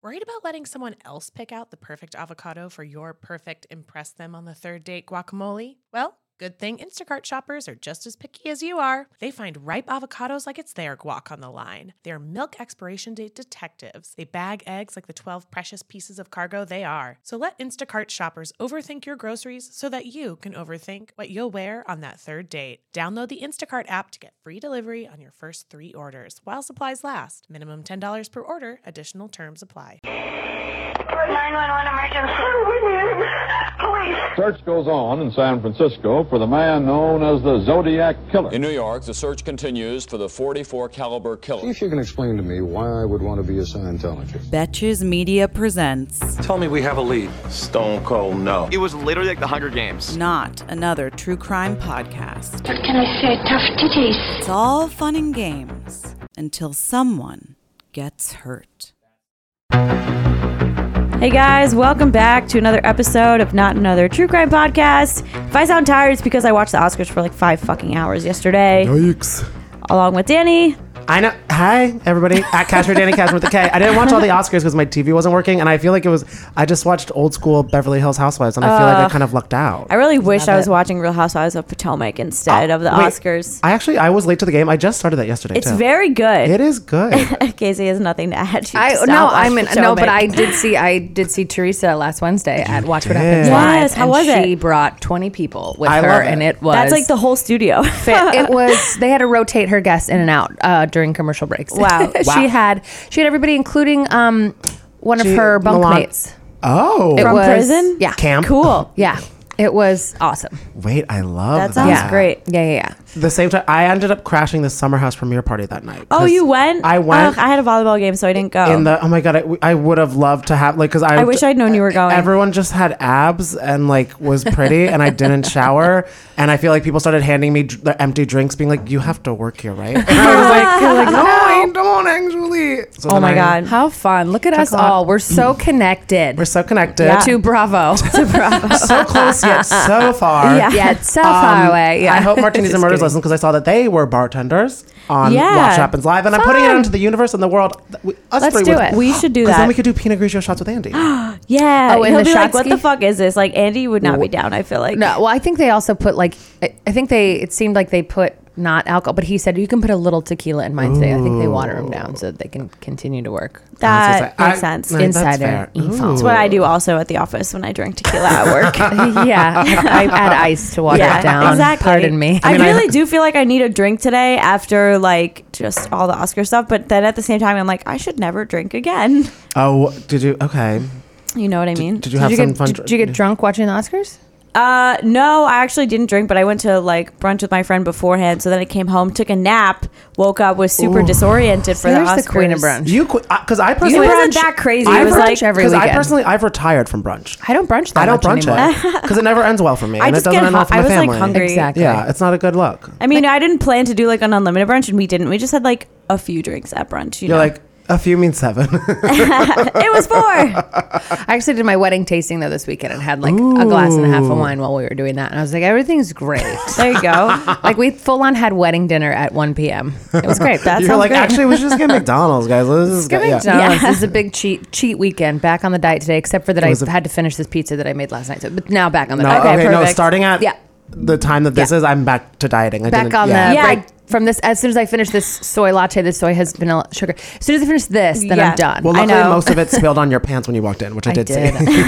Worried about letting someone else pick out the perfect avocado for your perfect impress them on the third date guacamole? Well, good thing Instacart shoppers are just as picky as you are. They find ripe avocados like it's their guac on the line. They're milk expiration date detectives. They bag eggs like the 12 precious pieces of cargo they are. So let Instacart shoppers overthink your groceries so that you can overthink what you'll wear on that third date. Download the Instacart app to get free delivery on your first 3 orders while supplies last. Minimum $10 per order. Additional terms apply. 911 emergency. Police. Search goes on in San Francisco for the man known as the Zodiac Killer. In New York, the search continues for the .44 caliber killer. See if you can explain to me why I would want to be a Scientologist. Betches Media presents Tell me we have a lead. Stone cold no. It was literally like the Hunger Games. Not Another True Crime Podcast. What can I say? Tough titties. It's all fun and games until someone gets hurt. Hey guys, welcome back to another episode of Not Another True Crime Podcast. If I sound tired, it's because I watched the Oscars for like 5 fucking hours yesterday. Yikes. Along with Danny. I know. Hi, everybody. At Casher, Danny Casher with the K. I didn't watch all the Oscars because my TV wasn't working, and I feel like I just watched old school Beverly Hills Housewives, and I feel like I kind of lucked out. I really wish I was watching Real Housewives of Potomac instead of the Oscars. I was late to the game. I just started that yesterday, It's very good. It is good. Casey has nothing to add. But I did see Teresa last Wednesday at Watch What Happens Live. Yes, how was it? She brought 20 people with I her, love it. and it was That's like the whole studio. it was. They had to rotate her guests in and out during commercial breaks. Wow. She had everybody, including one of her bunkmates. Oh. From prison? Yeah. Camp? Cool. Yeah. It was awesome. Wait, I love That sounds great. Yeah. The same time, I ended up crashing the Summer House premiere party that night. Oh, you went? I went. Ugh, I had a volleyball game, so I didn't go. Oh my God, I would have loved to have, because I wish I'd known you were going. Everyone just had abs and was pretty, and I didn't shower. And I feel like people started handing me the empty drinks, being like, "You have to work here, right?" And I was like, "No, I don't actually." So oh my God. How fun. Look at us all. We're so connected. We're so connected. Yeah. To Bravo. So close yet so far. Yeah, it's so far away. Yeah. I hope Martinis and Murders listen, because I saw that they were bartenders on Yeah. Watch Happens Live, and I'm putting it out into the universe and the world. Let's do it. We should do Because that. then we could do Pinot Grigio shots with Andy. Yeah. Oh, in He'll the be like, shot what ski? the fuck is this? Like, Andy would not be down, I feel like. No, well, I think they also put it seemed like they put not alcohol, but he said you can put a little tequila in mine today. I think they water them down so that they can continue to work. That makes sense. Insider info. That's what I do also at the office when I drink tequila at work. Yeah, I add ice to water it down. Exactly. Pardon me. I really do feel like I need a drink today after just all the Oscar stuff, but then at the same time I'm like, I should never drink again. Oh, did you? Okay. You know what I mean? Did you have some fun? Did you get drunk watching the Oscars? No, I actually didn't drink, but I went to brunch with my friend beforehand. So then I came home, took a nap, woke up, was super disoriented for the Oscars. There's the queen of brunch. Because I personally it wasn't that crazy. It was like every weekend. I've retired from brunch. I don't brunch that I don't much brunch anymore. it because it never ends well for me. I and just it doesn't get end well for my I was family. hungry. Exactly. Yeah, it's not a good look. I mean, I didn't plan to do an unlimited brunch, and we didn't. We just had a few drinks at brunch. You're like, a few means 7. It was 4. I actually did my wedding tasting though this weekend and had a glass and a half of wine while we were doing that, and I was like, everything's great. There you go. We full on had wedding dinner at 1 p.m. It was great. That You're sounds like, great. actually, we should just get McDonald's, guys. Let's get McDonald's. This is a big cheat weekend. Back on the diet today, except for that I had to finish this pizza that I made last night. But now back on the diet. Okay, perfect. Starting at the time that this is, I'm back to dieting. From this, as soon as I finish this soy latte, this soy has vanilla sugar. As soon as I finish this, then I'm done. Well, luckily, most of it spilled on your pants when you walked in, which I did see.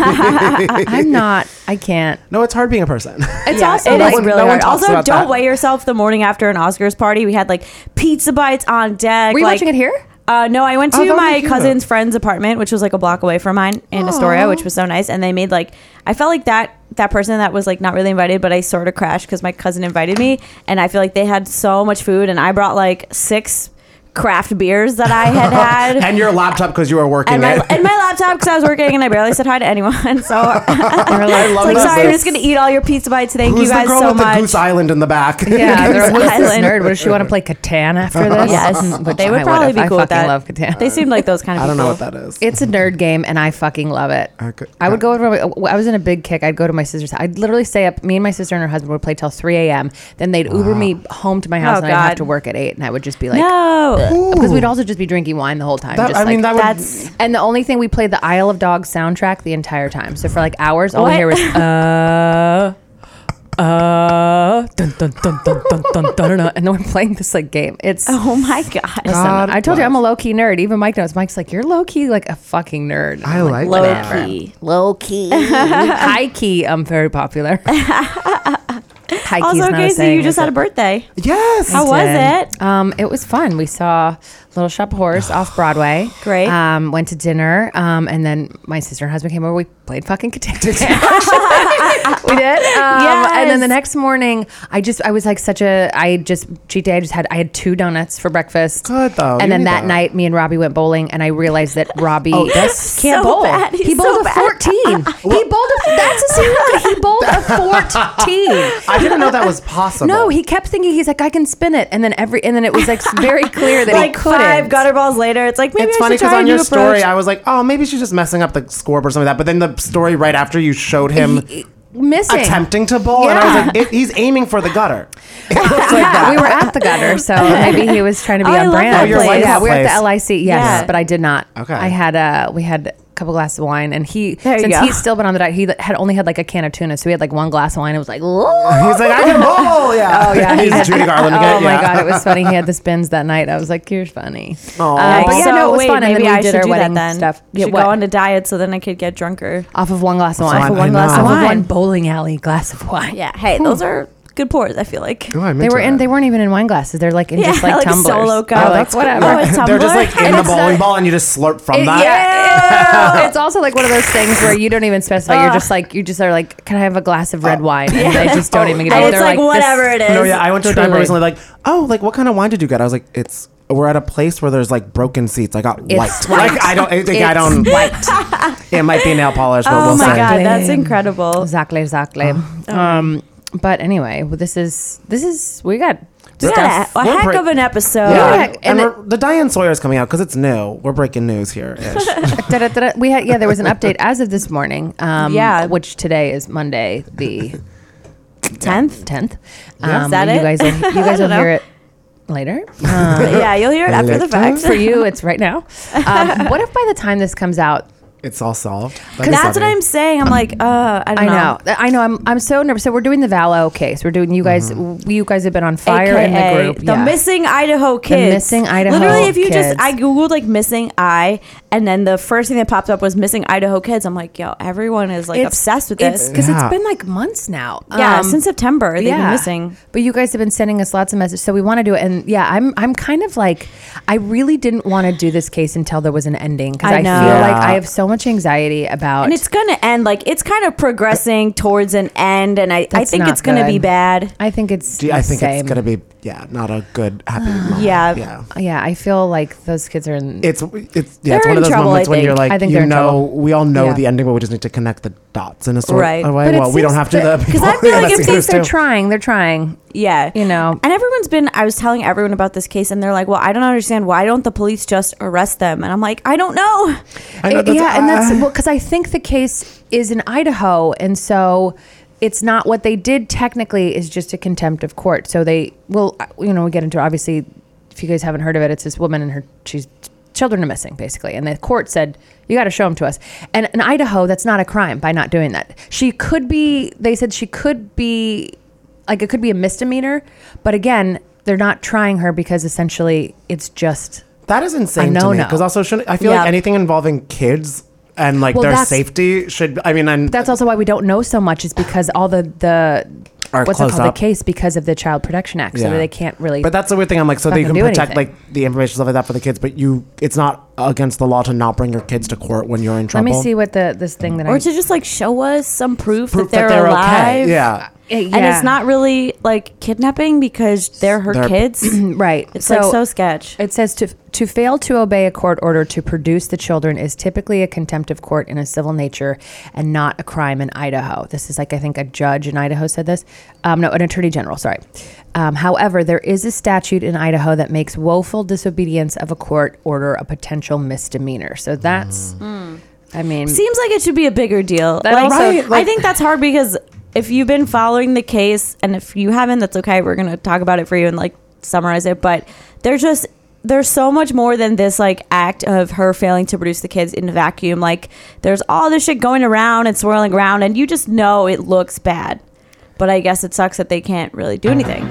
I can't. No, it's hard being a person. It's also really hard. Also, don't weigh yourself the morning after an Oscars party. We had pizza bites on deck. Were you watching it here? No, I went to my cousin's friend's apartment, which was a block away from mine in Astoria, which was so nice. And they made I felt like that person that was not really invited, but I sort of crashed because my cousin invited me, and I feel like they had so much food, and I brought 6 craft beers that I had and your laptop because you were working and my laptop because I was working and I barely said hi to anyone, so I love sorry, I'm just gonna eat all your pizza bites. Thank you guys the girl so with much. The Goose Island in the back. Yeah, who's this nerd? What does she want to play Catan after this? Yes, but they would probably be cool with that. I love Catan. They seem like those kind of I people. don't know what that is. It's a nerd game and I fucking love it. I would go over. I was in a big kick. I'd go to my sister's house. I'd literally stay up. Me and my sister and her husband would play till 3 a.m. Then they'd Uber me home to my house, and I'd have to work at 8, and I would just be like, no, because we'd also just be drinking wine the whole time. And the only thing we played the Isle of Dogs soundtrack the entire time. So for like hours, all we hear was dun, dun, dun, dun, dun, dun, dun, dun, and then we're playing this like game. It's oh my god. Listen, I told you I'm a low key nerd. Even Mike knows. Mike's like, you're low key like a fucking nerd. I like low that. key. Low key, high key. I'm very popular. High key's Also, not a Casey, saying, you just is had it? a birthday. Yes. How was it? It was fun. We saw Little Shop of Horrors off Broadway. Great. Went to dinner. And then my sister and husband came over. We played fucking Catan. We did. And then the next morning, I was like cheat day. I had 2 donuts for breakfast. Good though. And then that night, me and Robbie went bowling, and I realized that Robbie can't so bowl. bad. He's He bowled so a 14. He bowled a 14. I didn't know that was possible. No, he kept thinking, he's like, I can spin it, and then it was like very clear that like he couldn't. 5 gutter balls later, it's like maybe It's I funny should try because a on new your story, approach. I was like, oh, maybe she's just messing up the scoreboard or something like that. But then the story right after you showed him missing, attempting to bowl, and I was like, he's aiming for the gutter. It looks like that. We were at the gutter, so maybe he was trying to be I on love brand. that place. Yeah, we were at place. the LIC, yes, Yeah. but I did not. Okay. We had a couple glasses of wine, and There you since go. he's still been on the diet, he had only had like a can of tuna, so we had like 1 glass of wine. It was like, He's like, I can bowl. Yeah. oh yeah, He's Judy Garland again. Oh my yeah. god, it was funny. He had the spins that night. I was like, you're funny. Oh. But yeah, so no, it was wait, fun. And maybe then we I did should our do wedding that then. stuff. Should go on a diet so then I could get drunker. Off of 1 glass of So wine. I know. Off of wine. 1 bowling alley glass of wine. Yeah. Hey, those are good pours, I feel like. Ooh, I'm They into were in. that. They weren't even in wine glasses. They're like in Yeah, just like, like a tumblers. solo cup. Oh, That's like whatever. Oh, it's They're just tumbler? like in And the it's bowling not- ball, and you just slurp from that. Yeah, it's also like one of those things where you don't even specify. You're just like, are like, can I have a glass of red wine? And they just don't even get And it. it's They're like, whatever this- it is. No, yeah, I went to a dive bar Truly. recently. Like, oh, like what kind of wine did you get? I was like, we're at a place where there's like broken seats. I got white. It's white. Like I don't. I think It's I don't. white. It might be nail polish, but Oh we'll my see. god, that's incredible. Exactly. But anyway, well, this is we got We got stuff. a We're heck break- of an episode. Yeah, and and the Diane Sawyer is coming out because it's new. We're breaking news here. We had there was an update as of this morning. Yeah. Which today is Monday the 10th? Is that you it? guys will know. hear it later. Yeah, you'll hear it after the fact. For you, it's right now. What if by the time this comes out, It's all solved. That's what I'm saying. I'm like, I don't know. I know. I'm so nervous. So we're doing the Vallow case. We're doing you guys. You guys have been on fire in the group. The missing Idaho kids. missing Idaho Literally, if you kids. I googled like missing I, and then the first thing that popped up was missing Idaho kids. I'm like, yo, everyone is like obsessed with this because Yeah. it's been like months now. Yeah, since September they've been missing. But you guys have been sending us lots of messages, so we want to do it. And yeah, I'm kind of like, I really didn't want to do this case until there was an ending because I I know. feel Yeah. like I have so much anxiety about. And it's gonna end like it's kind of progressing towards an end, and I That's think not it's gonna be good. bad. I think it's. I think same. it's gonna be not a good happy moment. Yeah. Yeah, I feel like those kids are in. It's They're it's one in of those trouble, moments I when you're think. like, I think they're in trouble. we all know Yeah. the ending, but we just need to connect the dots in a sort Right. of way. But it Well, we don't seems have to. that- Because I feel like if they're trying. They're trying. Yeah. You know. And everyone's been, I was telling everyone about this case, and they're like, well, I don't understand. Why don't the police just arrest them? And I'm like, I don't know. I know And that's because I think the case is in Idaho, and so it's not what they did. Technically, is just a contempt of court. So they will, we get into it. Obviously, if you guys haven't heard of it, it's this woman and she's children are missing basically, and the court said you got to show them to us. And in Idaho, that's not a crime by not doing that. She could be. They said she could be. Like it could be a misdemeanor, but again, they're not trying her because essentially it's just that is insane to me. Because also, I feel like anything involving kids and like their safety should. I mean, and that's also why we don't know so much. Is because all the what's it called, the case because of the Child Protection Act, so they can't really. But that's the weird thing. I'm like, so they can protect anything. like the information stuff like that for the kids, but it's not against the law to not bring your kids to court when you're in trouble. Let me see what this thing that or to just like show us some proof that that they're alive. okay. Yeah. And it's not really like kidnapping because they're her kids. Right. It's like so sketch. It says to fail to obey a court order to produce the children is typically a contempt of court in a civil nature and not a crime in Idaho. This is like, I think a judge in Idaho said this. No, an attorney general, sorry. However, there is a statute in Idaho that makes woeful disobedience of a court order a potential misdemeanor. So that's, I mean. Seems like it should be a bigger deal. That also- Right, I think that's hard because if you've been following the case, and if you haven't, that's okay. We're going to talk about it for you and like summarize it. But there's so much more than this like act of her failing to produce the kids in a vacuum. Like there's all this shit going around and swirling around, and you just know it looks bad. But I guess it sucks that they can't really do anything.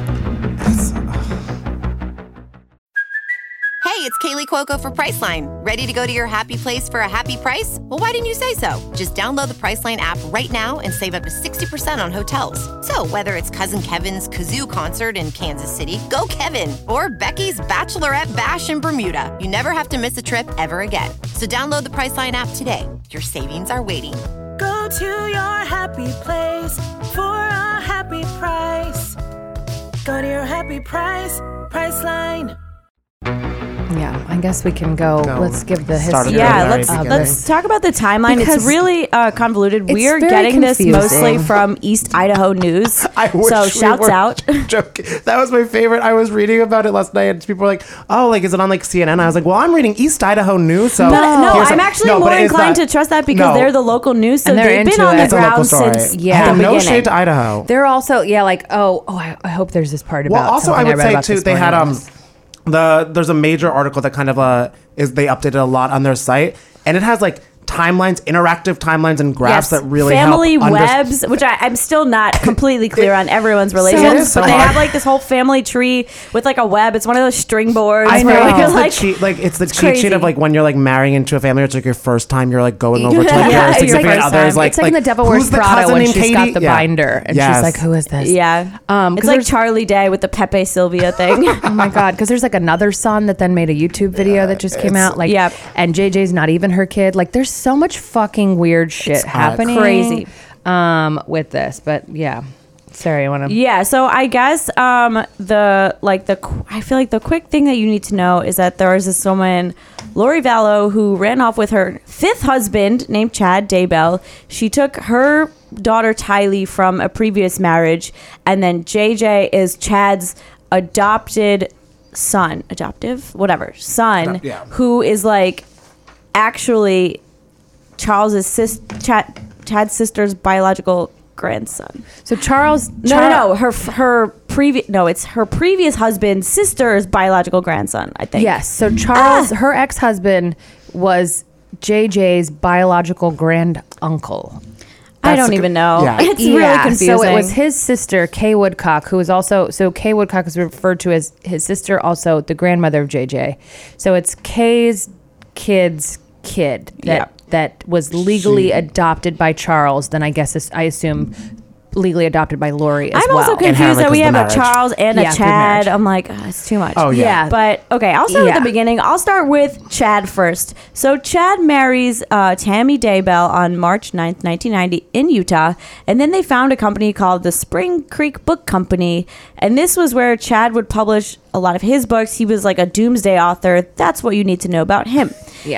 Hey, it's Kaylee Cuoco for Priceline. Ready to go to your happy place for a happy price? Well, why didn't you say so? Just download the Priceline app right now and save up to 60% on hotels. So whether it's Cousin Kevin's Kazoo Concert in Kansas City, go Kevin, or Becky's Bachelorette Bash in Bermuda, you never have to miss a trip ever again. So download the Priceline app today. Your savings are waiting. Go to your happy place for a happy price. Go to your happy price, Priceline. Yeah, I guess we can go. Let's give the Start history. Yeah, let's talk about the timeline. Because it's really convoluted. it's We're very getting confusing. this mostly from East Idaho News. I wish So we shouts were out. joking. That was my favorite. I was reading about it last night, and people were like, "Oh, like is it on like CNN?" I was like, "Well, I'm reading East Idaho News." So No, here's I'm some- actually No, but more it's inclined not- to trust that because No. they're the local news, so And they're they've been into on it. the It's a local ground story. since Yeah. the no beginning. shade to Idaho. They're also like I hope there's this part about. Well, also I something would read say about too, this they had morning. there's a major article that kind of is they updated a lot on their site, and it has like timelines, interactive timelines and graphs that really family help webs, which I'm still not completely clear on everyone's relations, It is so but they hard. have like this whole family tree with like a web. It's one of those string boards. I know. where It's you're the like, cheat, it's the cheat crazy. sheet of like when you're like marrying into a family. It's like your first time you're like going over to like Yeah, your it's like significant first others. time. It's like in the Devil Wears who's the Prada cousin when named she's got Katie? the Yeah. binder and Yes. she's like, "Who is this?" Yeah, 'cause it's like there's- Charlie Day with the Pepe Sylvia thing. Oh my god! Because there's like another son that then made a YouTube video that just came out. Like, Yep. and JJ's not even her kid. Like, there's so much fucking weird shit happening. crazy. With this, but yeah. Sarah, you want to? Yeah, so I guess I feel like the quick thing that you need to know is that there was this woman, Lori Vallow, who ran off with her fifth husband named Chad Daybell. She took her daughter Tylee from a previous marriage, and then JJ is Chad's adopted son, Yeah. who is like actually Charles's Chad's sister's biological grandson. So Charles? No. It's her previous husband's sister's biological grandson, I think. Yes. So Charles, her ex-husband, was JJ's biological grand uncle. I don't even know. Yeah. It's really confusing. So it was his sister, Kay Woodcock, who was also, so Kay Woodcock is referred to as his sister, also the grandmother of JJ. So it's Kay's kid's kid that was legally adopted by Charles. Then I assume legally adopted by Lori as I'm well. also confused that we have a marriage. Charles and a Yeah, Chad. pre-marriage. I'm like, it's too much. Oh, yeah. But okay, I'll start with the beginning. I'll start with Chad first. So Chad marries Tammy Daybell on March 9th, 1990 in Utah. And then they found a company called the Spring Creek Book Company. And this was where Chad would publish a lot of his books. He was like a doomsday author. That's what you need to know about him.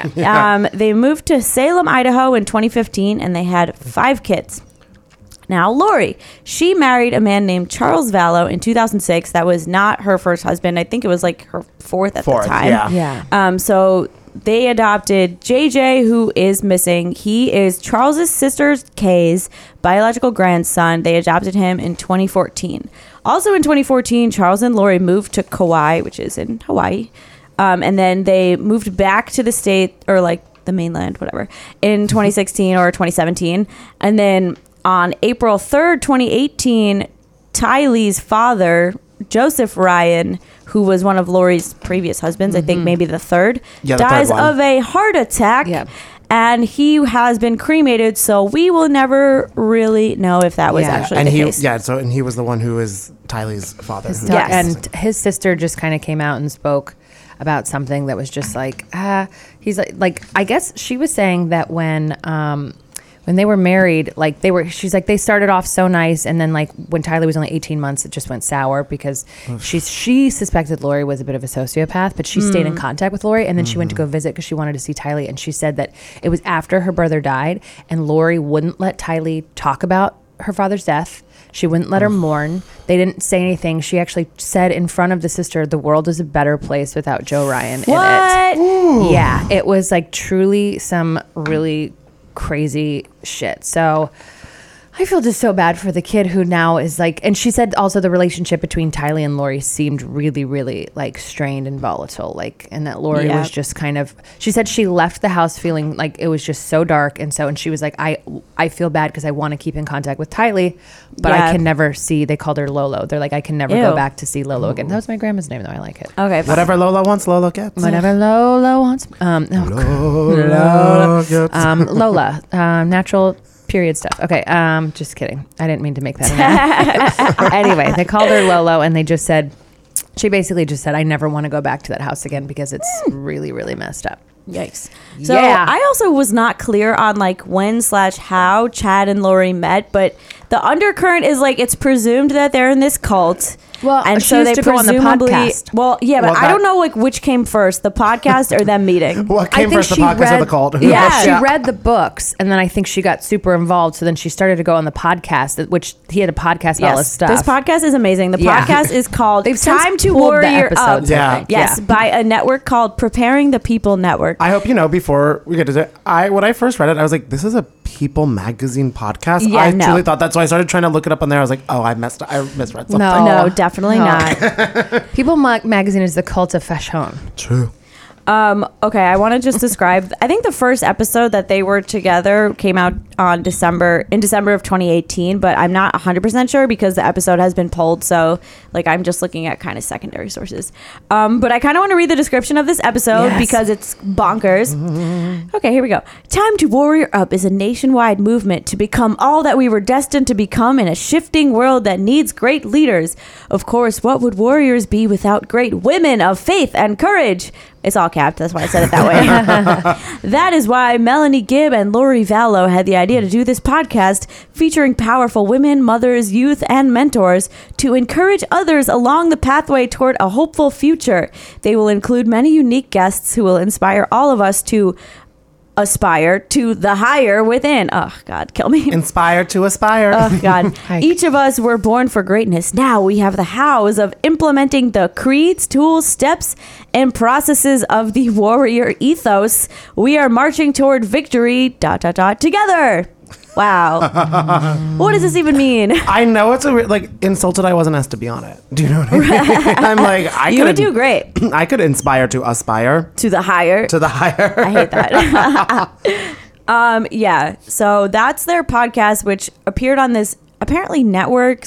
Yeah. They moved to Salem, Idaho in 2015, and they had 5 kids. Now, Lori, she married a man named Charles Vallow in 2006. That was not her first husband. I think it was like her fourth at the time. Yeah. So they adopted JJ, who is missing. He is Charles's sister Kay's biological grandson. They adopted him in 2014. Also in 2014, Charles and Lori moved to Kauai, which is in Hawaii. And then they moved back to the state, or like the mainland, whatever, in 2016 or 2017. And then on April 3rd, 2018, Tylee's father, Joseph Ryan, who was one of Lori's previous husbands, I think maybe the third, the dies third one. of a heart attack. Yep. And he has been cremated, so we will never really know if that was actually and the he case. and he was the one who is Tylee's father. Yes. And his sister just kind of came out and spoke about something that was just like, he's like, I guess she was saying that when they were married, like she's like, they started off so nice. And then like when Tylee was only 18 months, it just went sour because she suspected Lori was a bit of a sociopath, but she stayed in contact with Lori. And then she went to go visit because she wanted to see Tylee. And she said that it was after her brother died and Lori wouldn't let Tylee talk about her father's death. She wouldn't let her mourn. They didn't say anything. She actually said in front of the sister, the world is a better place without Joe Ryan in it. Ooh. Yeah, it was like truly some really crazy shit. So I feel just so bad for the kid who now is like, and she said also the relationship between Tylee and Lori seemed really, really like strained and volatile. Like, and that Lori was just kind of, she said she left the house feeling like it was just so dark. And she was like, I feel bad because I want to keep in contact with Tylee, but I can never see, they called her Lolo. They're like, I can never go back to see Lolo again. That was my grandma's name though. I like it. Okay. Whatever Lola wants, Lola gets. Whatever Lola wants. Lola, natural period stuff. Okay, just kidding. I didn't mean to make that. Anyway, they called her Lolo, and she basically just said, I never want to go back to that house again because it's really, really messed up. Yikes. So I also was not clear on like when/how Chad and Lori met, but the undercurrent is like it's presumed that they're in this cult. Well, and she used to go on the podcast. Well, yeah, but I don't know like which came first, the podcast or them meeting. What came first, the podcast or the cult? Yeah, she read the books, and then I think she got super involved. So then she started to go on the podcast, which he had a podcast about all this stuff. This podcast is amazing. The podcast is called Time to Warrior Up. Yes, by a network called Preparing the People Network. I hope you know before we get to it, when I first read it, I was like, this is a People magazine podcast. Yeah, I truly thought that, so I started trying to look it up on there. I was like, oh, I misread something. No, definitely not. People magazine is the cult of fashion. True. Okay, I want to just describe, I think the first episode that they were together came out in December of 2018, but I'm not 100% sure because the episode has been pulled, so like I'm just looking at kind of secondary sources. But I kind of want to read the description of this episode because it's bonkers. Okay, here we go. Time to Warrior Up is a nationwide movement to become all that we were destined to become in a shifting world that needs great leaders. Of course, what would warriors be without great women of faith and courage? It's all capped. That's why I said it that way. That is why Melanie Gibb and Lori Vallow had the idea to do this podcast featuring powerful women, mothers, youth, and mentors to encourage others along the pathway toward a hopeful future. They will include many unique guests who will inspire all of us to aspire to the higher within. Oh, God, kill me. Inspire to aspire. Oh, God. Each of us were born for greatness. Now we have the hows of implementing the creeds, tools, steps, and processes of the warrior ethos. We are marching toward victory, ... together. Wow. What does this even mean? I know it's insulted I wasn't asked to be on it. Do you know what I mean? I'm like, you would do great. I could inspire to aspire. To the higher. To the higher. I hate that. Yeah. So that's their podcast, which appeared on this apparently network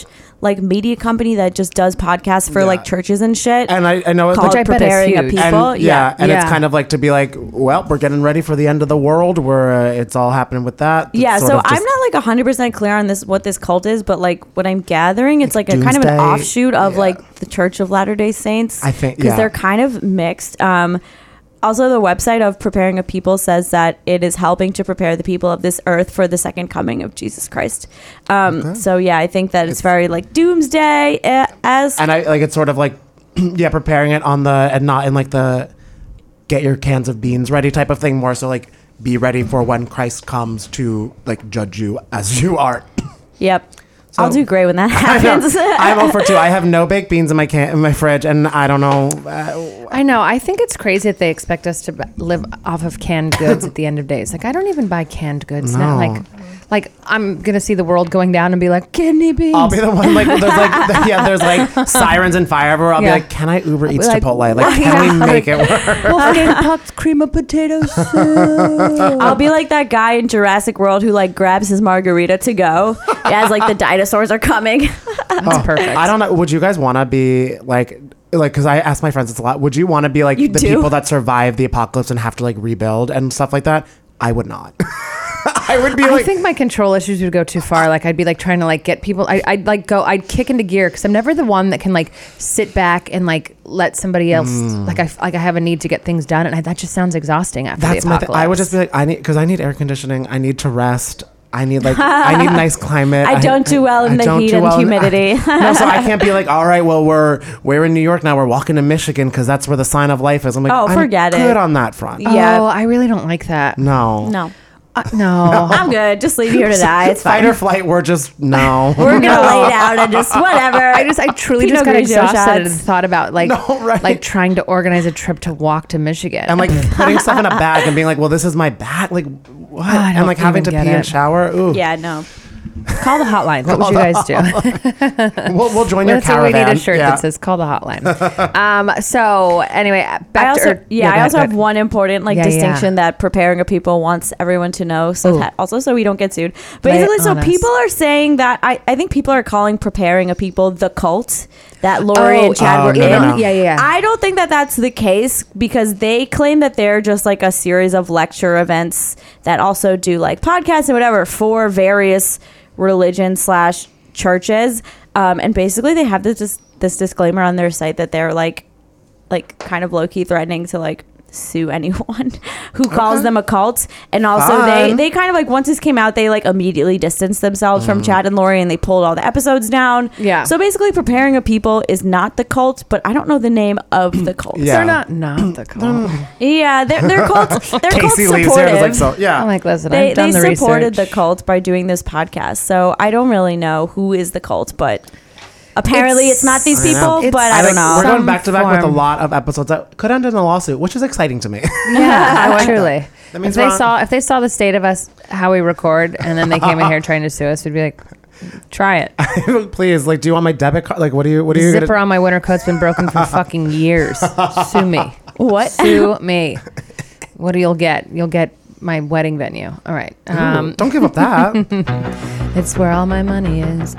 / like media company that just does podcasts for like churches and shit. And I know it's called Preparing a People. And, it's kind of like to be like, well, we're getting ready for the end of the world where it's all happening with that. Yeah, so I'm not like 100% clear on what this cult is, but like what I'm gathering, it's like a kind of an offshoot of like the Church of Latter-day Saints. I think, because they're kind of mixed. Also, the website of Preparing a People says that it is helping to prepare the people of this earth for the second coming of Jesus Christ. So yeah, I think that it's very like doomsday as. And I like it's sort of like preparing it on and not in like the get your cans of beans ready type of thing. More so like be ready for when Christ comes to like judge you as you are. Yep. So, I'll do great when that happens. I'm all for 2. I have no baked beans in my fridge, and I don't know. I know. I think it's crazy that they expect us to live off of canned goods at the end of days. Like, I don't even buy canned goods now. Like I'm gonna see the world going down and be like, kidney beans. I'll be the one like there's like sirens and fire everywhere. I'll be like, can I Uber Eats Chipotle? Like, can we make it work? Popped cream of potato soup. I'll be like that guy in Jurassic World who like grabs his margarita to go as like the dinosaurs are coming. That's perfect. I don't know. Would you guys want to be like because I ask my friends this a lot. Would you want to be like people that survive the apocalypse and have to like rebuild and stuff like that? I would not. I would be like, I think my control issues would go too far. Like I'd be like trying to like get people. I'd kick into gear because I'm never the one that can like sit back and like let somebody else. Like I have a need to get things done, and that just sounds exhausting after the apocalypse. I would just be like, I need air conditioning. I need to rest. I need nice climate. I don't do well in the heat and humidity. No, so I can't be like, all right, well we're in New York now. We're walking to Michigan because that's where the sign of life is. I'm like, forget it. Good on that front. Yeah. Oh, I really don't like that. No. No. I'm good. Just leave here to die. It's fine. Fight or flight. We're just no. We're gonna lay down and just whatever. I truly just got exhausted and thought about like trying to organize a trip to walk to Michigan and like putting stuff in a bag and being like, well, this is my bag. Like what? And like having to pee and shower. Ooh. Yeah, no. Call the hotline. What would you guys do? We'll join your That's why caravan. we need a shirt that says "Call the hotline." So anyway, back I also have one important distinction that Preparing a People wants everyone to know. So that also, so we don't get sued. Basically, so people are saying that I think people are calling Preparing a People the cult that Lori and Chad were in. No. Yeah. I don't think that that's the case because they claim that they're just like a series of lecture events that also do like podcasts and whatever for various religions / churches. And basically they have this disclaimer on their site that they're like kind of low-key threatening to like sue anyone who calls them a cult. And also they kind of like, once this came out, they like immediately distanced themselves from Chad and Lori and they pulled all the episodes down. Yeah. So basically Preparing a People is not the cult, but I don't know the name of the cult. They're not the cult. Yeah, they're cult. They're cult Casey supportive. leaves here and is like, so yeah. I'm like, listen, They I've done the supported research. the cult by doing this podcast. So I don't really know who is the cult, but apparently it's not these people, but I don't know. We're going back to back with a form. lot of episodes that could end in a lawsuit, which is exciting to me. Yeah, truly. That means If they saw the state of us, how we record, and then they came in here trying to sue us, we'd be like, try it. Please, like, do you want my debit card? Like, what do you? Zipper on my winter coat's been broken for fucking years. Sue me. What? Sue me. What do you'll get? You'll get my wedding venue. All right. Ooh, don't give up that. It's where all my money is.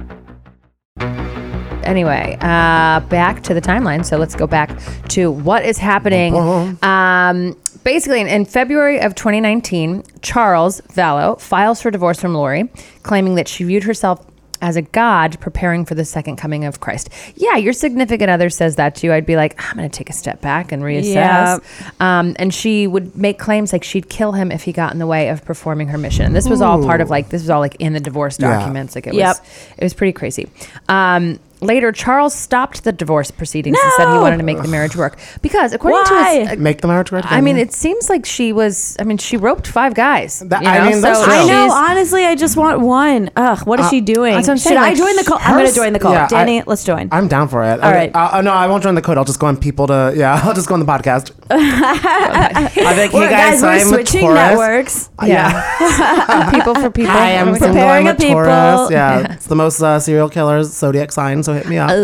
Anyway, back to the timeline. So let's go back to what is happening. Basically, in February of 2019, Charles Vallow files for divorce from Lori, claiming that she viewed herself as a god preparing for the second coming of Christ. Yeah, your significant other says that to you. I'd be like, I'm going to take a step back and reassess. Yeah. And she would make claims like she'd kill him if he got in the way of performing her mission. And this was all part of this was all like in the divorce documents. Like it was pretty crazy. Later, Charles stopped the divorce proceedings and said he wanted to make the marriage work because, according to his, make the marriage work. I mean, it seems like she was. I mean, she roped 5 guys. That's true. I know. Honestly, I just want one. Ugh, what is she doing? That's what I'm Should saying, I like, join the cult? I'm going to join the cult. Yeah, Danny, let's join. I'm down for it. All right. No, I won't join the code. I'll just go on people to. Yeah, I'll just go on the podcast. I'll be like, hey guys, we're I'm switching Taurus. networks. Yeah. People for people. I am single. Preparing I'm a people. Taurus. Yeah, it's the most serial killers zodiac sign. So hit me up.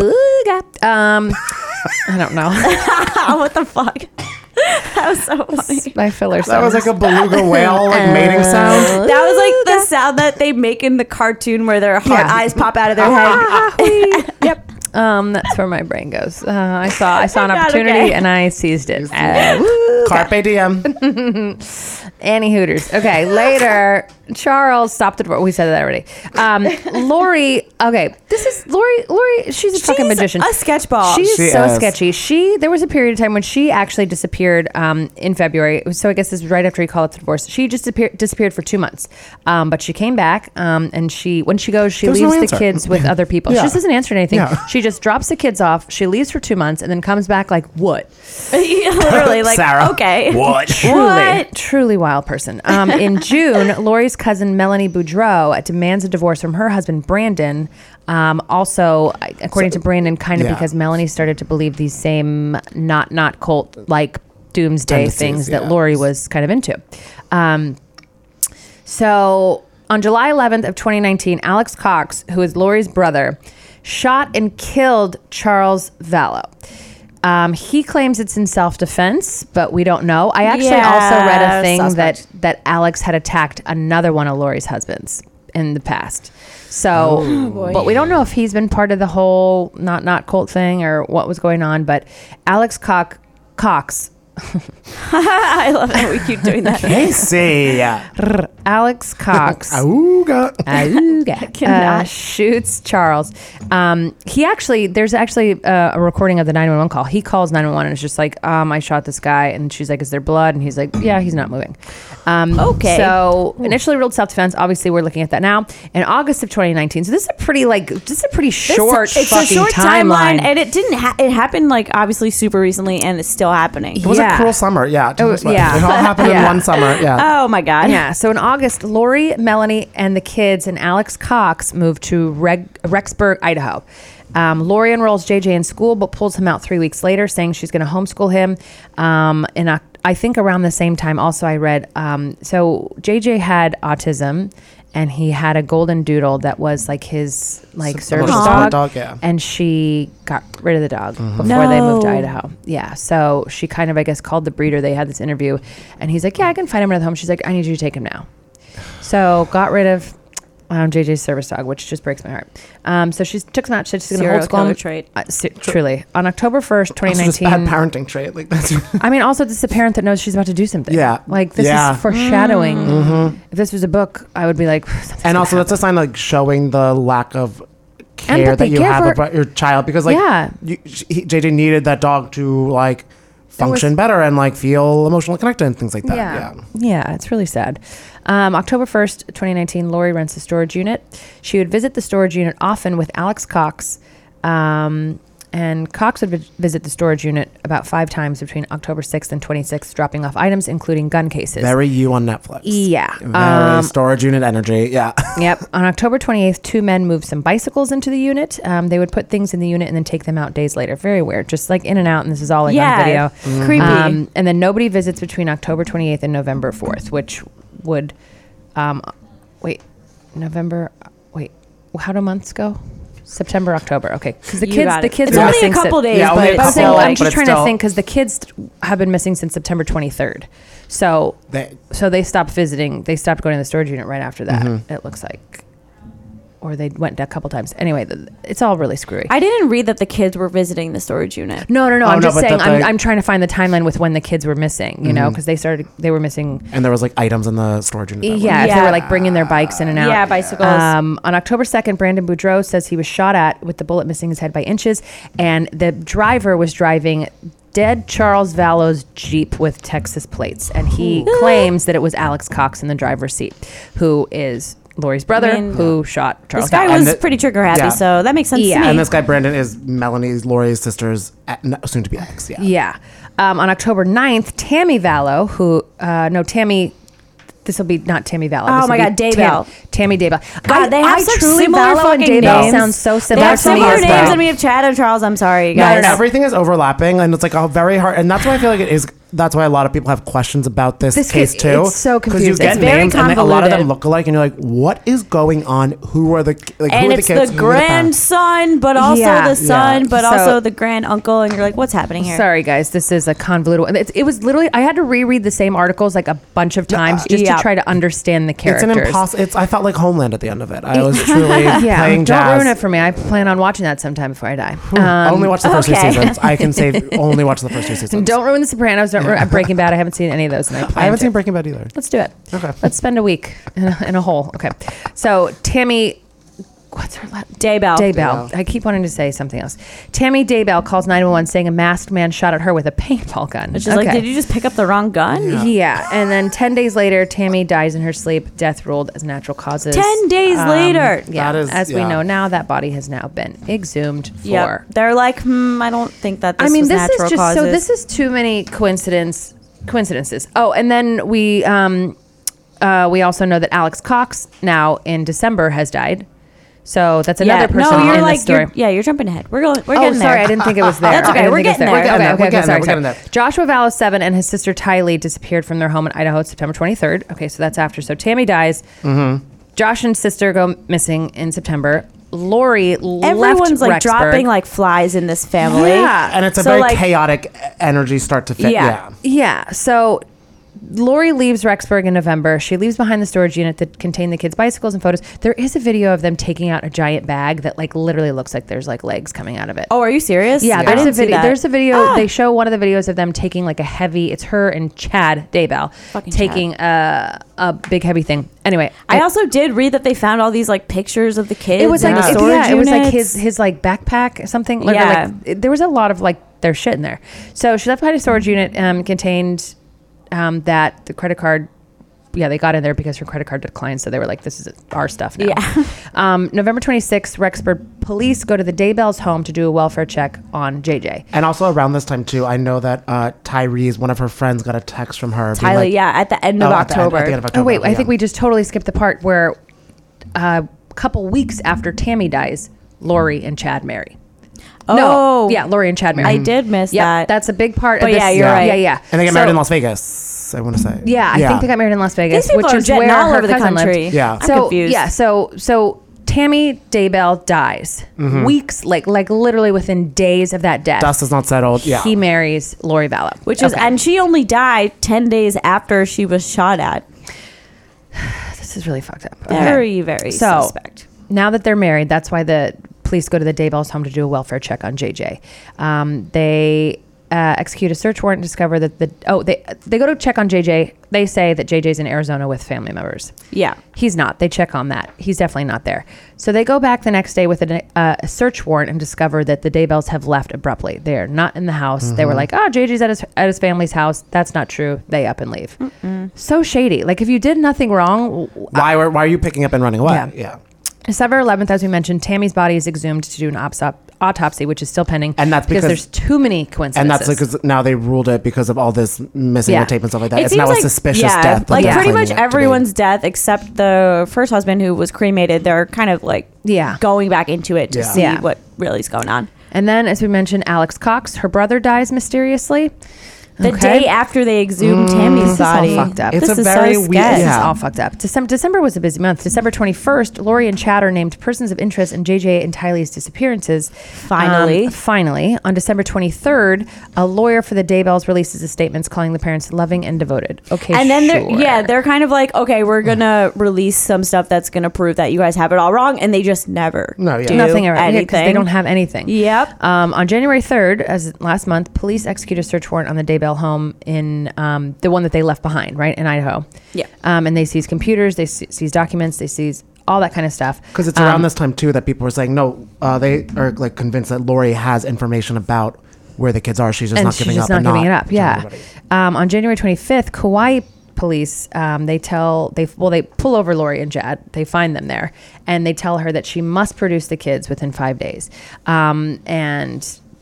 I don't know. What the fuck? That was so funny. My filler That was like a beluga whale mating sound. That was like the sound that they make in the cartoon where their eyes pop out of their head. Yep. That's where my brain goes. I saw an opportunity okay. and I seized it. Carpe diem. Annie Hooters. Okay, later, Charles stopped the divorce. We said that already. Lori. Okay, this is Lori. She's a fucking magician. A sketchball. She She so is. sketchy. There was a period of time when she actually disappeared in February. So I guess this was right after he called it the divorce. She just disappeared for 2 months. But she came back and when she goes, she There's leaves no the answer. kids with other people. Yeah. She just doesn't answer anything. Yeah. She just drops the kids off. She leaves for 2 months and then comes back like, what? Literally, like, Sarah. okay. What? Truly wild person. In June, Lori's cousin Melanie Boudreau demands a divorce from her husband Brandon. Also, according to Brandon, kind of because Melanie started to believe these same not cult like doomsday Tendencies, things that yeah. Lori was kind of into. So on July 11th of 2019, Alex Cox, who is Lori's brother, shot and killed Charles Vallow. He claims it's in self-defense, but we don't know. I actually also read a thing that Alex had attacked another one of Lori's husbands in the past. So, but we don't know if he's been part of the whole not cult thing or what was going on. But Alex Cox. I love that we keep doing that. Casey. Alex Cox. Auga. Shoots Charles. There's actually a recording of the 911 call. He calls 911 and it's just like, I shot this guy. And she's like, is there blood? And he's like, yeah, he's not moving. Okay. So initially ruled self-defense. Obviously, we're looking at that now. In August of 2019. So this is a pretty short It's fucking a short timeline. and it didn't. It happened like obviously super recently, and it's still happening. It was a cruel summer. Yeah. It all happened in one summer. Yeah. Oh my god. Yeah. So in August, Lori, Melanie, and the kids and Alex Cox moved to Rexburg, Idaho. Lori enrolls JJ in school, but pulls him out 3 weeks later, saying she's going to homeschool him. And I think around the same time, also I read, so JJ had autism, and he had a golden doodle that was like his service dog. Yeah. And she got rid of the dog before they moved to Idaho. Yeah. So she kind of, I guess, called the breeder. They had this interview, and he's like, yeah, I can find him another home. She's like, I need you to take him now. So got rid of JJ's service dog, which just breaks my heart. So she took him out. She's going to homeschool him. Trait. Truly. On October 1st, 2019. Also just bad parenting trait. Like that's. I mean, also this is a parent that knows she's about to do something. Yeah. Like this is foreshadowing. If this was a book, I would be like. And also that's a sign like showing the lack of care that you have about your child, because like JJ needed that dog to like function better and like feel emotionally connected and things like that. Yeah, it's really sad. October 1st, 2019, Lori rents a storage unit. She would visit the storage unit often with Alex Cox. And Cox would visit the storage unit about 5 times between October 6th and 26th, dropping off items, including gun cases. Very you on Netflix. Yeah. Very storage unit energy. Yeah. Yep. On October 28th, 2 men moved some bicycles into the unit. They would put things in the unit and then take them out days later. Very weird. Just like in and out. And this is all like on video. Creepy. And then nobody visits between October 28th and November 4th, which would, November, how do months go? September, October. Okay. Because the kids it's are only missing a couple days. Yeah, but I'm just trying to think, because the kids have been missing since September 23rd. So they stopped visiting. They stopped going to the storage unit right after that, it looks like. Or they went a couple times. Anyway, it's all really screwy. I didn't read that the kids were visiting the storage unit. No. I'm just saying, I'm trying to find the timeline with when the kids were missing, you know, because they were missing. And there was like items in the storage unit. Yeah, if they were like bringing their bikes in and out. Yeah, bicycles. On October 2nd, Brandon Boudreaux says he was shot at with the bullet missing his head by inches. And the driver was driving dead Charles Vallo's Jeep with Texas plates. And he claims that it was Alex Cox in the driver's seat, who is Lori's brother, who shot Charles. This guy was pretty trigger happy, so that makes sense to me. And this guy Brandon is Melanie's, Lori's sister's soon to be ex. Yeah. On October 9th, Tammy Vallo, this will be not Tammy Vallo. Oh my God, Daybell. Tammy Daybell. God, they have such similar Vallo fucking and Daybell names. sounds so similar They have to me similar as names well. and we have Chad and Charles. I'm sorry, guys. No, everything is overlapping, and it's like a very hard. And that's why I feel like it is. That's why a lot of people have questions about this case too. It's so confusing. Because you get It's very names, and a lot of them convoluted. look alike, and you're like, "What is going on? Who are the like? And who are it's the kids? the Who are the parents?" grandson, but also the son, but So- also the grand uncle, and you're like, what's happening here? Sorry, guys. This is a convoluted one. It was literally, I had to reread the same articles like a bunch of times just to try to understand the characters. It's an impossible. I felt like Homeland at the end of it. I was truly playing jazz. Don't ruin it for me. I plan on watching that sometime before I die. Only watch the first 2 seasons. I can say only watch the first 2 seasons. Don't ruin The Sopranos. Don't ruin Breaking Bad. I haven't seen any of those. And I haven't seen Breaking Bad either. Let's do it. Okay. Let's spend a week in a hole. Okay. So Tammy, what's her last? Daybell. I keep wanting to say something else. Tammy Daybell calls 911 saying a masked man shot at her with a paintball gun. Which is like, did you just pick up the wrong gun? Yeah. And then 10 days later, Tammy dies in her sleep, death ruled as natural causes. 10 days later. Yeah. That is- as we yeah. know now, that body has now been exhumed for. Yep. They're like, I don't think that this was this natural is just causes. so. This is too many coincidences. Oh, and then we also know that Alex Cox now in December has died. So that's another person you're in like, this story. you're jumping ahead. We're getting Oh, sorry, there. I didn't think it was there. That's okay, we're getting there. We're getting Sorry. there. Joshua Vallow, 7, and his sister Ty Lee disappeared from their home in Idaho September 23rd. Okay, so that's after. So Tammy dies. Josh and sister go missing in September. Lori Everyone's left like Rexburg. dropping like flies in this family. Yeah. And it's a So, very like, chaotic energy start to fit. Yeah. Yeah. So Lori leaves Rexburg in November. She leaves behind the storage unit that contained the kids' bicycles and photos. There is a video of them taking out a giant bag that like literally looks like there's like legs coming out of it. Oh, are you serious? Yeah, I there's didn't a see video. that. There's a video. They show one of the videos of them taking like a heavy. It's her and Chad Daybell Fucking taking a big heavy thing. Anyway, I also did read that they found all these like pictures of the kids. it was in like the storage it was like units. his like backpack or something. Like, Yeah. there was a lot of like their shit in there. So she left behind a storage unit contained that the credit card. Yeah, they got in there because her credit card declined. So they were like, this is our stuff now. Yeah. November 26th, Rexburg police go to the Daybell's home to do a welfare check on JJ. And also around this time too, I know that Tyrese, one of her friends, got a text from her. being Tyler, like, yeah, at the end of October. At the end of October. Oh, wait, I yeah. think we just totally skipped the part where a couple weeks after Tammy dies, Lori and Chad marry. No, yeah, Lori and Chad married. I did miss that. That's a big part But of this. yeah, you're right. Yeah. And they get married in Las Vegas, I want to say. Yeah, I think they got married in Las Vegas, These people which are is jetting where all her over the cousin country. lived. Yeah. I'm confused. Yeah, so Tammy Daybell dies weeks, like literally within days of that death. Dust is not settled. Yeah. He marries Lori Vallow, Which is, and she only died 10 days after she was shot at. This is really fucked up. Very, very suspect. Now that they're married, that's why the police go to the Daybells' home to do a welfare check on JJ. They execute a search warrant and discover that they go to check on JJ. They say that JJ's in Arizona with family members. Yeah. He's not. They check on that. He's definitely not there. So they go back the next day with a search warrant and discover that the Daybells have left abruptly. They are not in the house. They were like, oh, JJ's at his family's house. That's not true. They up and leave. So shady. Like, if you did nothing wrong. Why are you picking up and running away? Yeah. December 11th, as we mentioned, Tammy's body is exhumed to do an autopsy, which is still pending. And that's because there's too many coincidences. And that's because now they ruled it because of all this missing the tape and stuff like that. It It's seems now like, a suspicious death. Like they're pretty claiming much it to be. everyone's death except the first husband who was cremated. They're kind of like going back into it to see what really is going on. And then, as we mentioned, Alex Cox, her brother, dies mysteriously. The day after they exhumed Tammy's body. This is all fucked up. It's this a is very so weird- sketch. yeah. This is all fucked up. December was a busy month. December 21st, Lori and Chad are named persons of interest in JJ and Tylee's disappearances. Finally. On December 23rd, a lawyer for the Daybells releases his statements calling the parents loving and devoted. Okay, And then sure. they're kind of like, okay, we're gonna release some stuff that's gonna prove that you guys have it all wrong, and they just never do nothing ever. anything. Because they don't have anything. Yep. On January 3rd, as last month, police execute a search warrant on the Daybell home in the one that they left behind, right, in Idaho. Yeah. And they seize computers, they seize documents, they seize all that kind of stuff. Because it's around this time too that people were saying no. They are like convinced that Lori has information about where the kids are. She's just not giving up. Not giving it up. telling Yeah. anybody. On January 25th, Kauai police they pull over Lori and Chad. They find them there, and they tell her that she must produce the kids within 5 days. And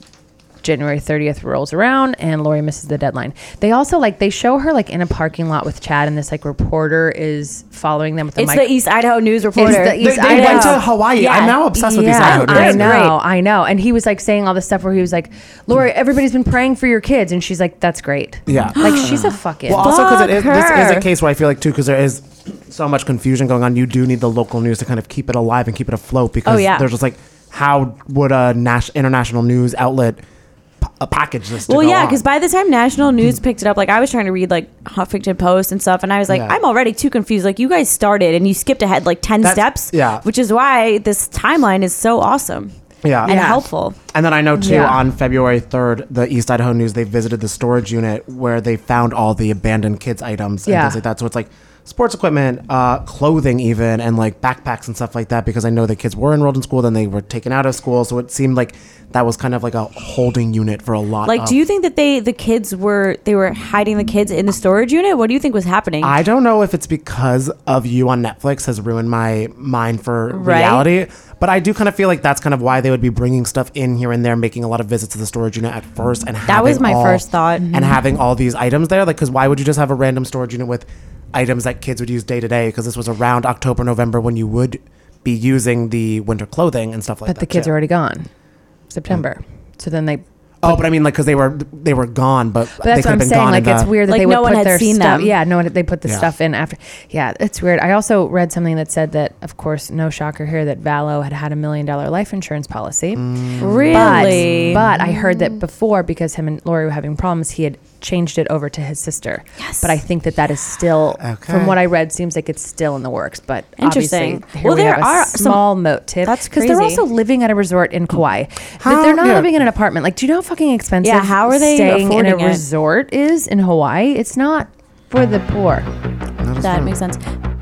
January 30th rolls around and Lori misses the deadline. They also they show her in a parking lot with Chad, and this reporter is following them with It's the East Idaho News reporter. It's the East They went to Hawaii. Yeah. I'm now obsessed with these Idaho News. I know. And he was saying all this stuff where he was like, Lori, everybody's been praying for your kids. And she's like, that's great. Yeah. She's a fucking. Well, also because this is her. a case where I feel like too, because there is so much confusion going on. You do need the local news to kind of keep it alive and keep it afloat, because they're just how would a international news outlet a package this to Well, go yeah, on? because by the time national news picked it up, I was trying to read Huffington Post and stuff, and I was like, I'm already too confused. You guys started and you skipped ahead 10 steps. Yeah. Which is why this timeline is so awesome. Yeah. And helpful. And then I know too, on February 3rd, the East Idaho News, they visited the storage unit where they found all the abandoned kids' items and things like that. So it's sports equipment, clothing even, and backpacks and stuff like that, because I know the kids were enrolled in school, then they were taken out of school. So it seemed like that was kind of a holding unit for a lot of... Do you think that the kids were hiding the kids in the storage unit? What do you think was happening? I don't know if it's because of You on Netflix has ruined my mind for reality, but I do kind of feel like that's kind of why they would be bringing stuff in here and there, making a lot of visits to the storage unit at first. And that was my first thought. And having all these items there, because why would you just have a random storage unit with items that kids would use day to day? Because this was around October, November, when you would be using the winter clothing and stuff like that. But the kids are already gone. September. So then they... Oh, but I mean, because they were gone, but that's they what I'm been saying. gone. It's weird that they would no one put had their seen stuff. them. Yeah, no one. They put the stuff in after. Yeah, it's weird. I also read something that said that, of course, no shocker here, that Vallow had $1 million life insurance policy. Really? But I heard that before, because him and Lori were having problems, he had changed it over to his sister. Yes. But I think that is still, from what I read, seems like it's still in the works. But interesting. Obviously, here there are small motive. That's because they're crazy. also living at a resort in Kauai. They're not living in an apartment. Do you know how fucking expensive? Yeah, how are they staying in a affording it? resort is in Hawaii? It's not for the poor. That makes sense.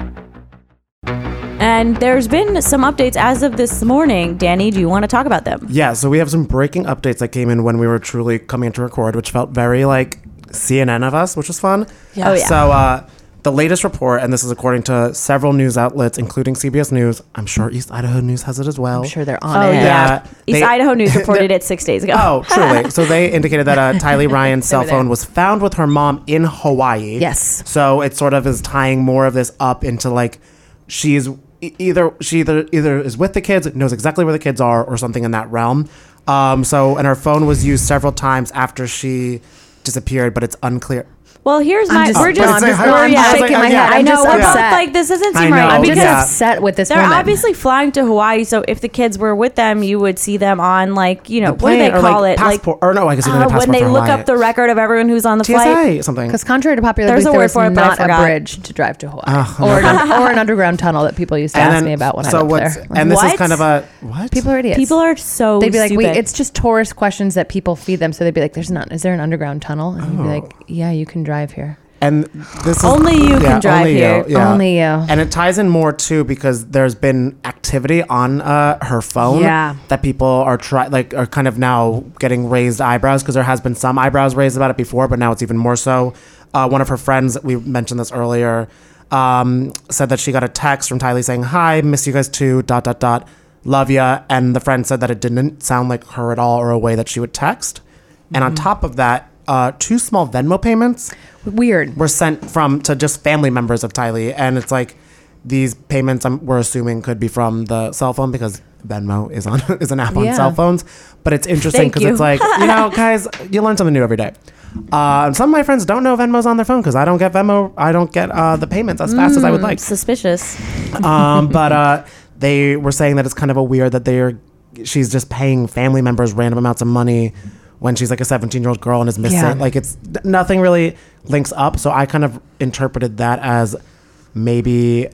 And there's been some updates as of this morning. Danny, do you want to talk about them? Yeah, so we have some breaking updates that came in when we were truly coming to record, which felt very CNN of us, which was fun. Yeah. Oh, yeah. So the latest report, and this is according to several news outlets, including CBS News. I'm sure East Idaho News has it as well. I'm sure they're on it. Yeah. East Idaho News reported it 6 days ago. Oh, truly. So they indicated that Tylee Ryan's cell phone was found with her mom in Hawaii. Yes. So it sort of is tying more of this up into she either is with the kids, knows exactly where the kids are, or something in that realm. And her phone was used several times after she disappeared, but it's unclear. Well, here's my. I'm Shaking my head. I know. I'm We're just both upset. like, this doesn't I seem know. right. I'm Because just upset with this they're woman. obviously flying to Hawaii, so if the kids were with them, you would see them on what do they plane, or, call like, it? passport, or no, I guess you don't have when passport they for look Hawaii. up the record of everyone who's on the flight. TSA, something. Because contrary to popular There's belief, a there word was for it, but I not a forgot. bridge to drive to Hawaii, or an underground tunnel that people used to ask me about when I lived there. And this is What? kind of a what? People are idiots. People are so They'd be like, stupid. it's just tourist questions that people feed them. So they'd be like, is there an underground tunnel? And you'd be like, yeah, you can drive here. And this is Only you can drive only here. You, yeah. Only you. And it ties in more too because there's been activity on her phone Yeah. that people are are kind of now getting raised eyebrows because there has been some eyebrows raised about it before, but now it's even more so. One of her friends, we mentioned this earlier, said that she got a text from Tylee saying, "Hi, miss you guys too. ... Love ya." And the friend said that it didn't sound like her at all or a way that she would text. And on top of that, 2 small Venmo payments Weird. were sent to just family members of Tylee, and it's like these payments we're assuming could be from the cell phone because Venmo is an app on cell phones. But it's interesting Thank because you. it's like, guys, you learn something new every day. And some of my friends don't know Venmo's on their phone because I don't get Venmo. I don't get the payments as fast as I would like. Suspicious. But they were saying that it's kind of a weird that she's just paying family members random amounts of money when she's like a 17-year-old girl and is missing. Yeah. Like it's nothing really links up. So I kind of interpreted that as maybe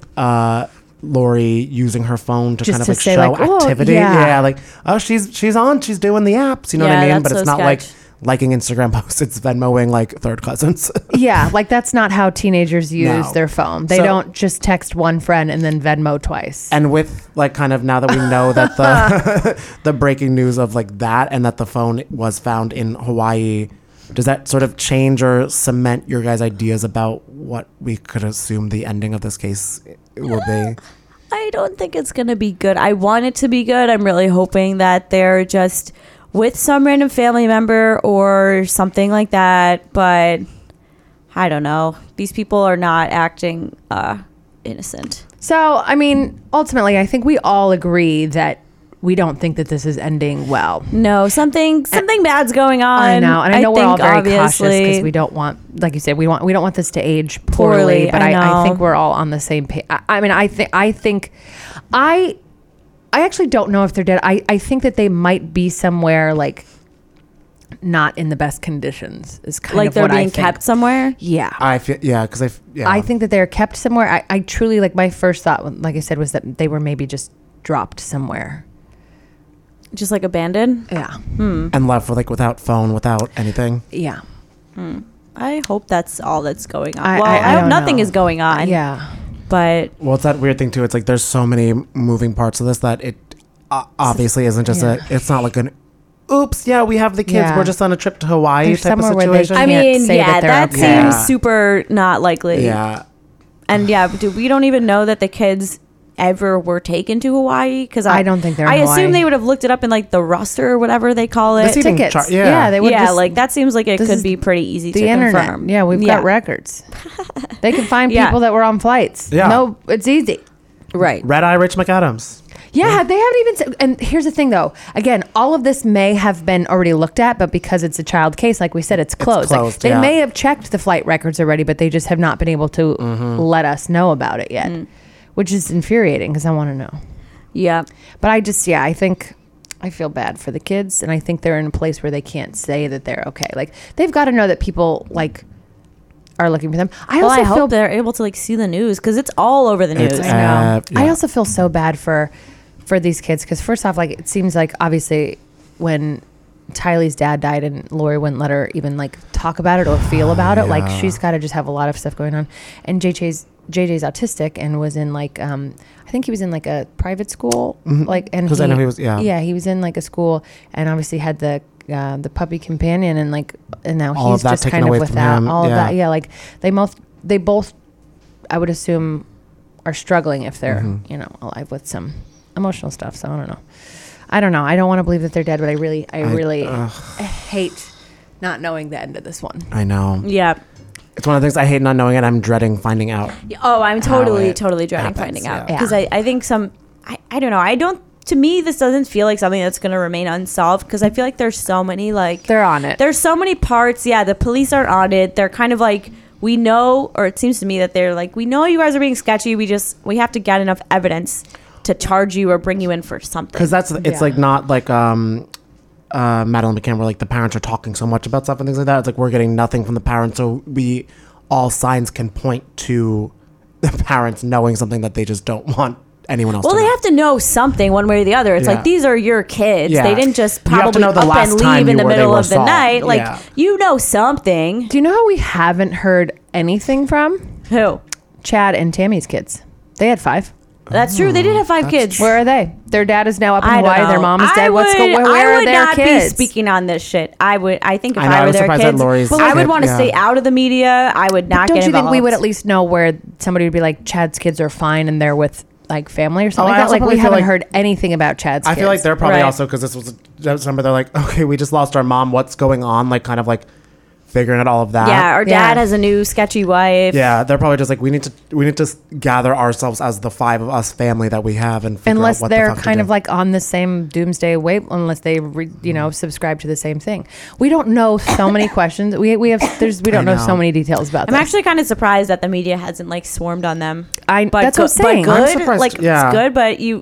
Lori using her phone to Just kind of to like say, show like, oh, activity. yeah. Like, oh, she's on, she's doing the apps. You know what I Yeah, mean? that's But it's so not like sketch. liking Instagram posts. It's Venmoing like third cousins. Yeah, like that's not how teenagers use No. their phone. They So- don't just text one friend and then Venmo twice. And with like kind of now that we know that the breaking news of like that and that the phone was found in Hawaii, does that sort of change or cement your guys' ideas about what we could assume the ending of this case will be? I don't think it's going to be good. I want it to be good. I'm really hoping that they're just with some random family member or something like that. But I don't know. These people are not acting innocent. So, I mean, ultimately, I think we all agree that we don't think that this is ending well. No, something bad's going on. I know, and I know we're all think, very cautious obviously. because we don't want, like you said, we don't want this to age poorly. Poorly, But I I think know. we're all on the same page. I actually don't know if they're dead. I think that they might be somewhere like not in the best conditions. Is kind Like of they're what I being think. kept somewhere. Yeah. I feel because I think that they're kept somewhere. I truly, like, my first thought, like I said, was that they were maybe just dropped somewhere. Just like abandoned. Yeah. and left with like without phone, without anything. Yeah. I hope that's all that's going on. I I hope don't nothing know. is going on. Yeah. But Well, it's that weird thing too. It's like there's so many moving parts of this that it obviously isn't just it's not like an oops, yeah, we have the kids. Yeah. We're just on a trip to Hawaii There's type of somewhere where they situation. I can't mean, say yeah, that they're that okay. Yeah. seems super not likely. Yeah. And we don't even know that the kids ever were taken to Hawaii because I don't think they're in I Hawaii. assume they would have looked it up in like the roster or whatever they call it. The seating Tickets. chart, yeah. They would Yeah, just, like that seems like it this could is be pretty easy the to internet. confirm. Yeah, we've got records. They can find Yeah. people that were on flights. Yeah. No, it's easy. Right. Red Eye Rich McAdams. Yeah, they haven't even said, and here's the thing though. Again, all of this may have been already looked at, but because it's a child case, like we said, it's closed. Like, closed, they yeah. may have checked the flight records already, but they just have not been able to let us know about it yet, which is infuriating because I want to know. Yeah. But I think I feel bad for the kids, and I think they're in a place where they can't say that they're okay. Like, they've got to know that people like are looking for them. I Well, also I feel hope they're able to like see the news because it's all over the news. It's I know. yeah. I also feel so bad for these kids because first off, like, it seems like obviously when Tylee's dad died and Lori wouldn't let her even like talk about it or feel about it, like she's got to just have a lot of stuff going on. And JJ's autistic and was in like I think he was in like a private school, like, and 'Cause I know he was- yeah. he was in like a school and obviously had the puppy companion and like, and now All of he's that just taken kind of away from without him, all of yeah. that. Yeah, like they both I would assume are struggling if they're alive with some emotional stuff. So I don't know. I don't want to believe that they're dead, but I really hate not knowing the end of this one. I know. Yeah. It's one of the things I hate not knowing, and I'm dreading finding out. Oh, I'm how totally it dreading happens, finding out yeah. because I think I don't know. I don't to me, this doesn't feel like something that's going to remain unsolved because I feel like there's so many they're on it. There's so many parts. Yeah, the police are on it. They're kind of like, we know, or it seems to me that they're like, we know you guys are being sketchy. We have to get enough evidence to charge you or bring you in for something. Because it's like not like Madeline McCann where like the parents are talking so much about stuff and things like that. It's like we're getting nothing from the parents, so all signs can point to the parents knowing something that they just don't want anyone else to know. Well, they have to know something one way or the other. It's like, these are your kids. Yeah. They didn't just You have to probably know the up last and time leave in you the were- they middle were of the solved. night. Like, Yeah. you know something. Do you know who we haven't heard anything from? Who? Chad and Tammy's kids. They had 5. That's true. They did have 5 kids. Where are they? Their dad is now up in I don't Hawaii. Their know. mom is dead. I Where would are their not kids? be speaking on this shit. I think if I know, I I were was their surprised that kids, Lori's I would kid- want to yeah. stay out of the media. I would not Don't get you involved. think we would at least know where somebody would be like, Chad's kids are fine and they're with like family or something I like also that? Like, probably we feel haven't like- heard anything about Chad's I kids. feel like they're probably Right. also, because this was December, they're like, okay, we just lost our mom. What's going on? Like, kind of like figuring out all of that. Yeah, our dad has a new sketchy wife. Yeah, they're probably just like, we need to gather ourselves as the 5 of us family that we have and figure unless out what the they're fuck to kind do. of like on the same doomsday wave, unless they subscribe to the same thing. We don't know so many questions. We don't know so many details about I'm this. actually kind of surprised that the media hasn't like swarmed on them. That's what I'm But saying. good. I'm surprised- Like yeah. it's good, but you.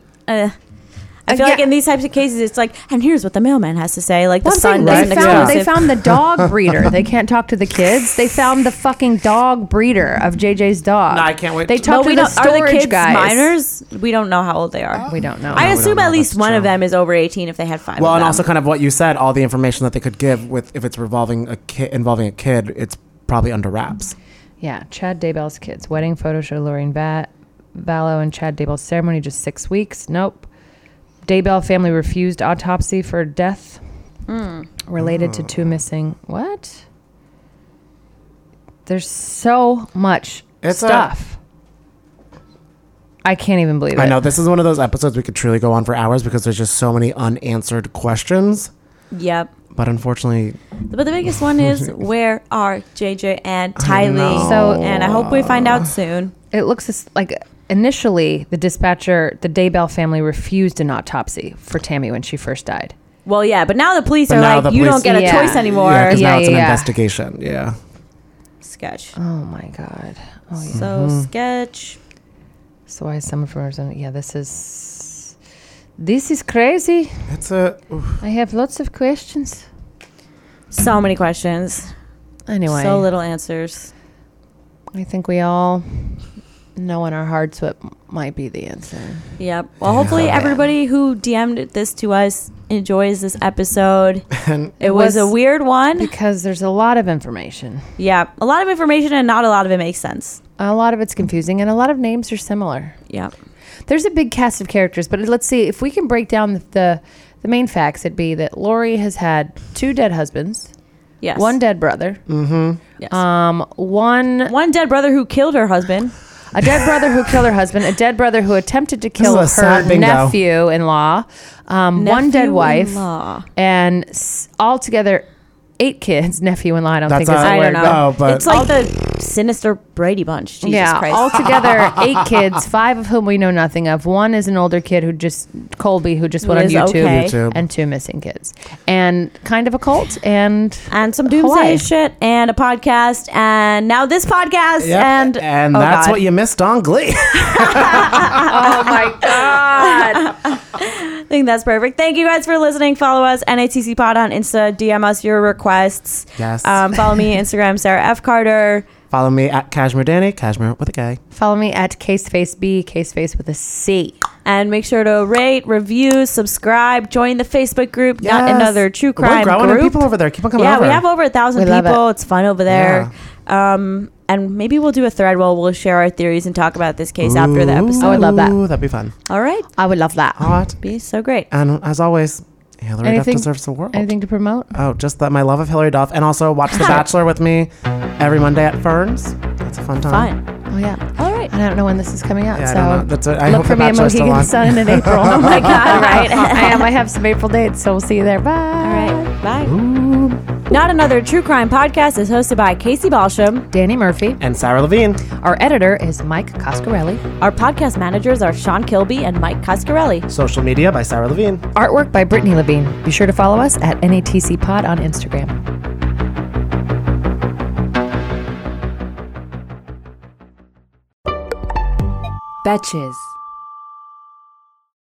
I feel like in these types of cases, it's like, and here's what the mailman has to say. Like the son doesn't They found the dog breeder. They can't talk to the kids. They found the fucking dog breeder of JJ's dog. No, I can't wait They to- talked to the Are the storage kids guys. minors? We don't know how old they are. We don't know. I we assume don't at know. least That's one of true. them is over 18 if they had 5 Well, of and them. also kind of what you said, all the information that they could give if it's involving a kid, it's probably under wraps. Yeah, Chad Daybell's kids. Wedding photo show Lorraine Vallow and Chad Daybell's ceremony just 6 weeks. Nope. Daybell family refused autopsy for death related to 2 missing. What? There's so much stuff. I can't even believe it. I know, this is one of those episodes we could truly go on for hours because there's just so many unanswered questions. Yep. But unfortunately, But the biggest one is, where are JJ and Tylee? know. And I hope we find out soon. It looks like initially the dispatcher, the Daybell family refused an autopsy for Tammy when she first died. Well, yeah, but now the police But are now like, the you police- don't get a Yeah. choice anymore. yeah, because Yeah, now it's an yeah. investigation. Yeah. Sketch. Oh my God. Oh yeah. So sketch. So why is someone from Arizona? Yeah, this is crazy. It's a. I have lots of questions. So many questions. Anyway, So little answers. I think we all know in our hearts what might be the answer. Yep. Well, hopefully everybody who DM'd this to us enjoys this episode. And It was a weird one. Because there's a lot of information. Yeah. A lot of information and not a lot of it makes sense. A lot of it's confusing and a lot of names are similar. Yep. There's a big cast of characters, but let's see if we can break down the main facts. It'd be that Lori has had 2 dead husbands, Yes. 1 dead brother, Yes. one dead brother who killed her husband. a dead brother who killed her husband, a dead brother who attempted to kill is a her sad bingo. nephew-in-law, one dead wife, Nephew-in-law. and altogether 8 kids. Nephew-in-law, I don't That's think is a- the I word. don't know. Oh, but- It's like the sinister Brady Bunch. Jesus Yeah, Christ. altogether 8 kids, 5 of whom we know nothing of. 1 is an older kid Colby, who just went on Is YouTube, okay. and 2 missing kids. And kind of a cult, and And some doomsday Hawaii. shit, and a podcast, and now this podcast, Yep. and oh that's God. what you missed on Glee. oh my God. I think that's perfect. Thank you guys for listening. Follow us, NATC Pod on Insta. DM us your requests. Yes. Follow me Instagram, Sarah F. Carter. Follow me at Cashmere Danny, Cashmere with a K. Follow me at CaseFaceB, CaseFace with a C. And make sure to rate, review, subscribe, join the Facebook group. Not Yes. another true We're crime growing in group. people over there. Keep on coming Yeah, over. we have over 1,000 We love people. It's fun over there. And maybe we'll do a thread where we'll share our theories and talk about this case after the episode. I would love that. Ooh, that'd be fun. All right. I would love that. Hot. Be so great. And as always, Hillary Duff deserves the world. Anything to promote? Oh, just that my love of Hillary Duff. And also watch The Bachelor with me every Monday at Ferns. That's a fun time. Fine. Oh, yeah. All right. And I don't know when this is coming out, Yeah, I so don't know. That's it. I look hope for The me at Bachelor's still Mohegan on. Sun in April. Oh my God, right? I am. I have some April dates, so we'll see you there. Bye. All right. Bye. Ooh. Not Another True Crime Podcast is hosted by Casey Balsham, Danny Murphy, and Sarah Levine. Our editor is Mike Coscarelli. Our podcast managers are Sean Kilby and Mike Coscarelli. Social media by Sarah Levine. Artwork by Brittany Levine. Be sure to follow us at NATC Pod on Instagram. Betches.